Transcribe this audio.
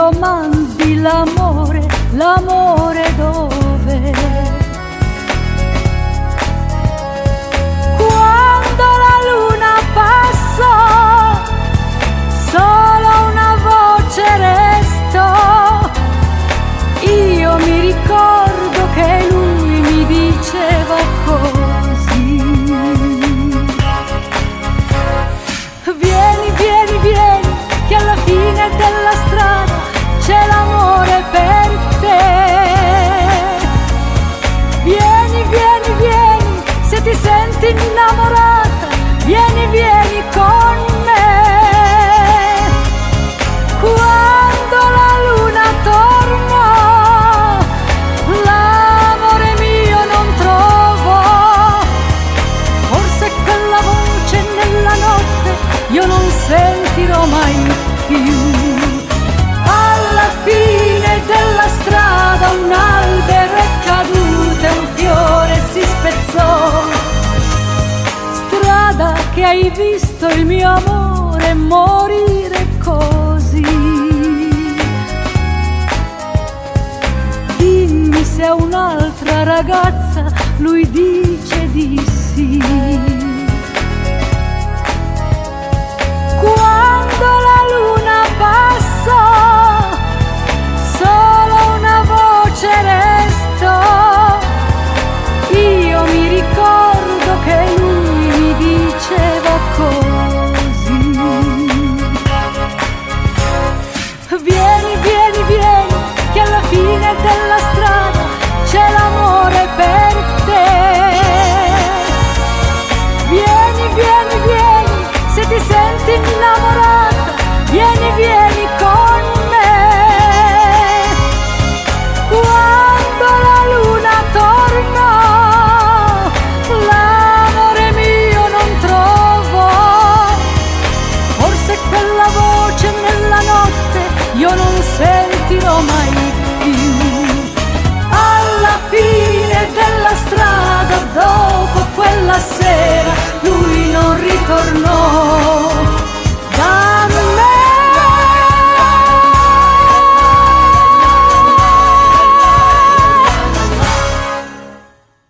domandi l'amore, l'amore dove? Quando la luna passa, solo una voce restò. Io mi ricordo che lui mi diceva così: vieni, vieni, vieni, che alla fine della strada c'è l'amore per te. Vieni, vieni, vieni, se ti senti innamorata, vieni, vieni con me. Quando la luna torna, l'amore mio non trovo. Forse quella voce nella notte io non sentirò mai più. Alla fine della strada un albero è caduto e un fiore si spezzò. Strada che hai visto il mio amore morire così. Dimmi se è un'altra ragazza, lui dice di sì. Quando la luna passa, solo una voce restò. Io mi ricordo che lui mi diceva così: vieni, vieni, vieni, che alla fine della strada c'è l'amore per te. Vieni, vieni, vieni, se ti senti innamorata, vieni, vieni con me. Quando la luna torna, l'amore mio non trovo. Forse quella voce nella notte io non sentirò mai più. Alla fine della strada, dopo quella sera, lui non ritornò.